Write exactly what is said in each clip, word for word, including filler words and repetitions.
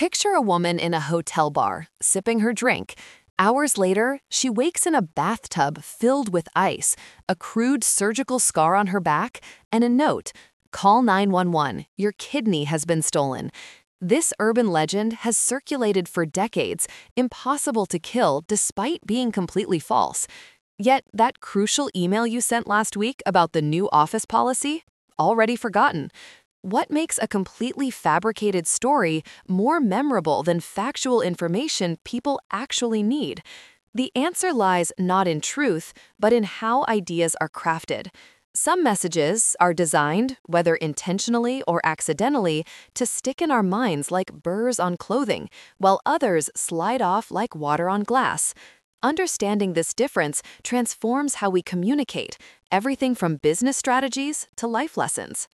Picture a woman in a hotel bar, sipping her drink. Hours later, she wakes in a bathtub filled with ice, a crude surgical scar on her back, and a note, "Call nine one one, your kidney has been stolen." This urban legend has circulated for decades, impossible to kill despite being completely false. Yet that crucial email you sent last week about the new office policy? Already forgotten. What makes a completely fabricated story more memorable than factual information people actually need? The answer lies not in truth, but in how ideas are crafted. Some messages are designed, whether intentionally or accidentally, to stick in our minds like burrs on clothing, while others slide off like water on glass. Understanding this difference transforms how we communicate, everything from business strategies to life lessons.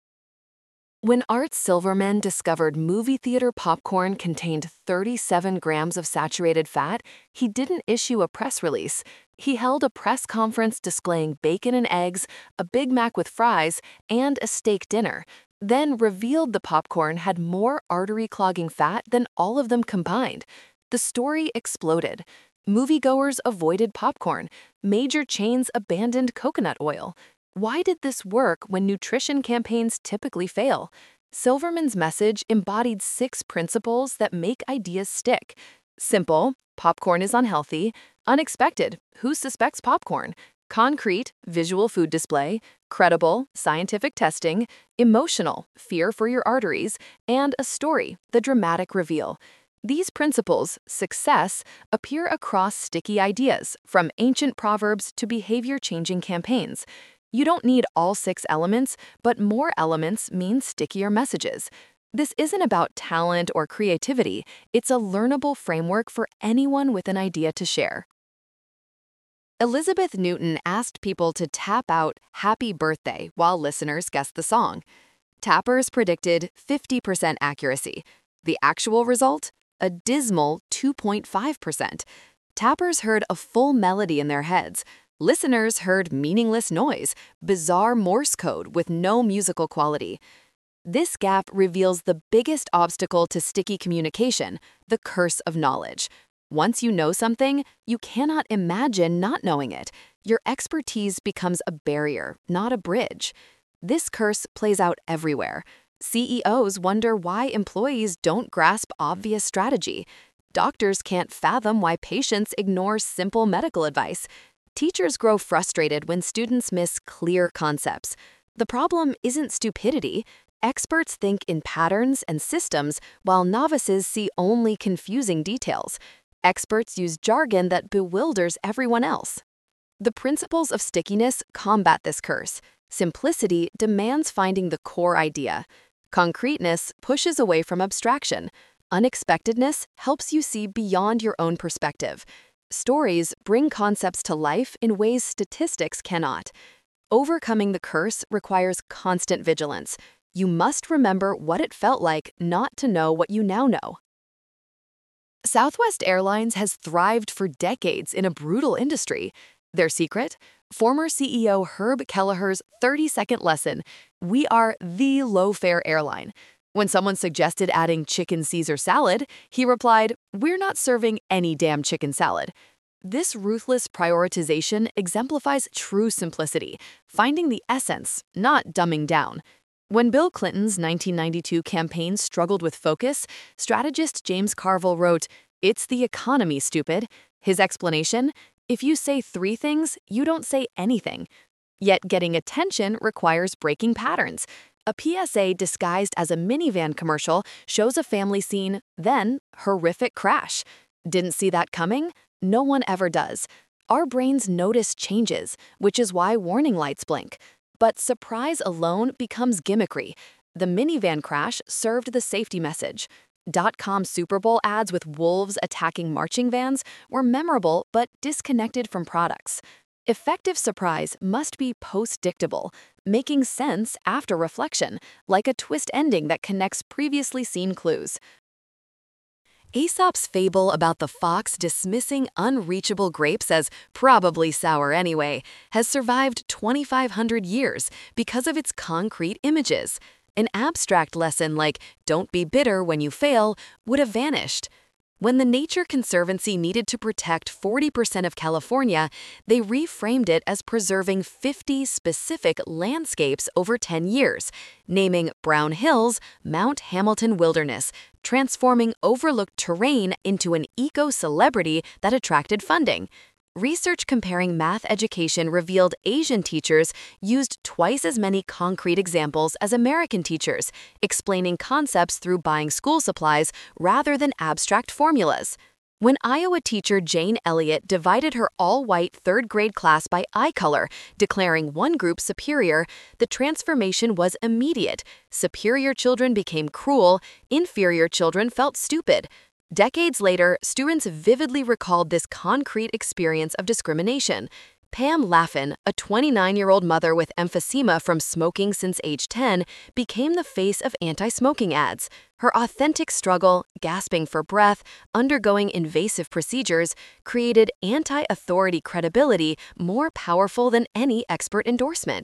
When Art Silverman discovered movie theater popcorn contained thirty-seven grams of saturated fat, he didn't issue a press release. He held a press conference displaying bacon and eggs, a Big Mac with fries, and a steak dinner, then revealed the popcorn had more artery-clogging fat than all of them combined. The story exploded. Moviegoers avoided popcorn. Major chains abandoned coconut oil. Why did this work when nutrition campaigns typically fail? Silverman's message embodied six principles that make ideas stick. Simple, popcorn is unhealthy. Unexpected, who suspects popcorn? Concrete, visual food display. Credible, scientific testing. Emotional, fear for your arteries. And a story, the dramatic reveal. These principles, success, appear across sticky ideas, from ancient proverbs to behavior-changing campaigns. You don't need all six elements, but more elements mean stickier messages. This isn't about talent or creativity, it's a learnable framework for anyone with an idea to share. Elizabeth Newton asked people to tap out "Happy Birthday" while listeners guessed the song. Tappers predicted fifty percent accuracy. The actual result? A dismal two point five percent. Tappers heard a full melody in their heads. Listeners heard meaningless noise, bizarre Morse code with no musical quality. This gap reveals the biggest obstacle to sticky communication, the curse of knowledge. Once you know something, you cannot imagine not knowing it. Your expertise becomes a barrier, not a bridge. This curse plays out everywhere. C E Os wonder why employees don't grasp obvious strategy. Doctors can't fathom why patients ignore simple medical advice. Teachers grow frustrated when students miss clear concepts. The problem isn't stupidity. Experts think in patterns and systems, while novices see only confusing details. Experts use jargon that bewilders everyone else. The principles of stickiness combat this curse. Simplicity demands finding the core idea. Concreteness pushes away from abstraction. Unexpectedness helps you see beyond your own perspective. Stories bring concepts to life in ways statistics cannot. Overcoming the curse requires constant vigilance. You must remember what it felt like not to know what you now know. Southwest Airlines has thrived for decades in a brutal industry. Their secret? Former C E O Herb Kelleher's thirty-second lesson: we are the low-fare airline. When someone suggested adding chicken Caesar salad, he replied, "We're not serving any damn chicken salad." This ruthless prioritization exemplifies true simplicity, finding the essence, not dumbing down. When Bill Clinton's nineteen ninety-two campaign struggled with focus, strategist James Carville wrote, "It's the economy, stupid." His explanation? If you say three things, you don't say anything. Yet getting attention requires breaking patterns. A P S A disguised as a minivan commercial shows a family scene, then horrific crash. Didn't see that coming? No one ever does. Our brains notice changes, which is why warning lights blink. But surprise alone becomes gimmickry. The minivan crash served the safety message. Dot-com Super Bowl ads with wolves attacking marching vans were memorable but disconnected from products. Effective surprise must be post-dictable, making sense after reflection, like a twist ending that connects previously seen clues. Aesop's fable about the fox dismissing unreachable grapes as probably sour anyway has survived twenty-five hundred years because of its concrete images. An abstract lesson like, don't be bitter when you fail, would have vanished. When the Nature Conservancy needed to protect forty percent of California, they reframed it as preserving fifty specific landscapes over ten years, naming Brown Hills Mount Hamilton Wilderness, transforming overlooked terrain into an eco-celebrity that attracted funding. Research comparing math education revealed Asian teachers used twice as many concrete examples as American teachers, explaining concepts through buying school supplies rather than abstract formulas. When Iowa teacher Jane Elliott divided her all-white third-grade class by eye color, declaring one group superior, the transformation was immediate. Superior children became cruel, inferior children felt stupid. Decades later, students vividly recalled this concrete experience of discrimination. Pam Laffin, a twenty-nine-year-old mother with emphysema from smoking since age ten, became the face of anti-smoking ads. Her authentic struggle, gasping for breath, undergoing invasive procedures, created anti-authority credibility more powerful than any expert endorsement.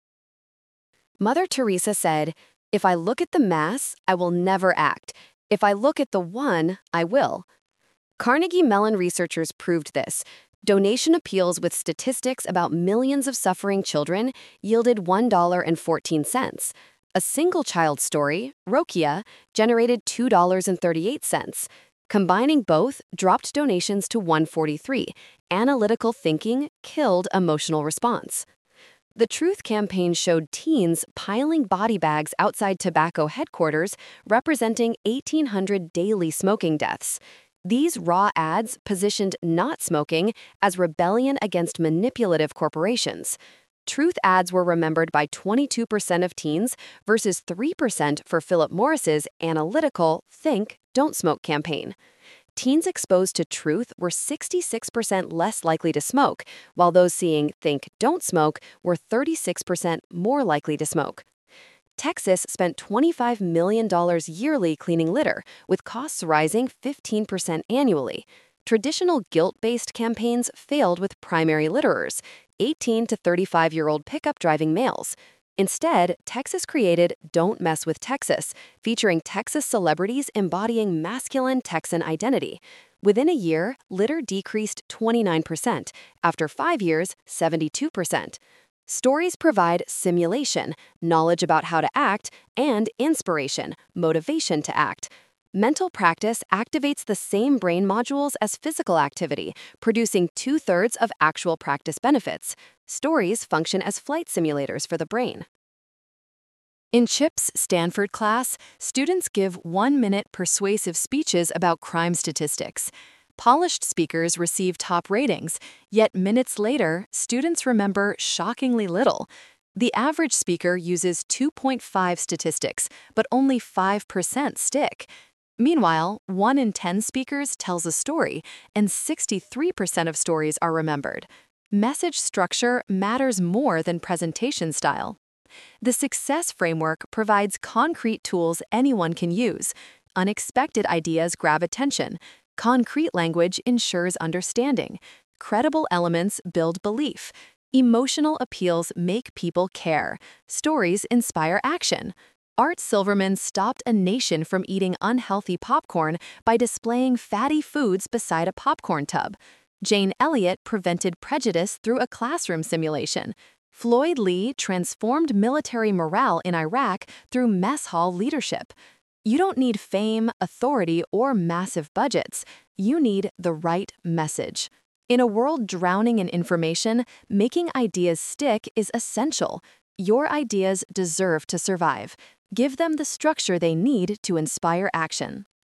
Mother Teresa said, "If I look at the mass, I will never act. If I look at the one, I will." Carnegie Mellon researchers proved this. Donation appeals with statistics about millions of suffering children yielded one dollar and fourteen cents. A single child story, Rokia, generated two dollars and thirty-eight cents. Combining both dropped donations to one dollar and forty-three cents. Analytical thinking killed emotional response. The Truth campaign showed teens piling body bags outside tobacco headquarters, representing eighteen hundred daily smoking deaths. These raw ads positioned not smoking as rebellion against manipulative corporations. Truth ads were remembered by twenty-two percent of teens versus three percent for Philip Morris's analytical Think, Don't Smoke campaign. Teens exposed to Truth were sixty-six percent less likely to smoke, while those seeing Think, Don't Smoke were thirty-six percent more likely to smoke. Texas spent twenty-five million dollars yearly cleaning litter, with costs rising fifteen percent annually. Traditional guilt-based campaigns failed with primary litterers, eighteen to thirty-five-year-old pickup driving males. Instead, Texas created Don't Mess with Texas, featuring Texas celebrities embodying masculine Texan identity. Within a year, litter decreased twenty-nine percent. After five years, seventy-two percent. Stories provide simulation, knowledge about how to act, and inspiration, motivation to act. Mental practice activates the same brain modules as physical activity, producing two-thirds of actual practice benefits. Stories function as flight simulators for the brain. In Chip's Stanford class, students give one-minute persuasive speeches about crime statistics. Polished speakers receive top ratings, yet minutes later, students remember shockingly little. The average speaker uses two point five statistics, but only five percent stick. Meanwhile, one in ten speakers tells a story, and sixty-three percent of stories are remembered. Message structure matters more than presentation style. The Success Framework provides concrete tools anyone can use. Unexpected ideas grab attention. Concrete language ensures understanding. Credible elements build belief. Emotional appeals make people care. Stories inspire action. Art Silverman stopped a nation from eating unhealthy popcorn by displaying fatty foods beside a popcorn tub. Jane Elliott prevented prejudice through a classroom simulation. Floyd Lee transformed military morale in Iraq through mess hall leadership. You don't need fame, authority, or massive budgets. You need the right message. In a world drowning in information, making ideas stick is essential. Your ideas deserve to survive. Give them the structure they need to inspire action.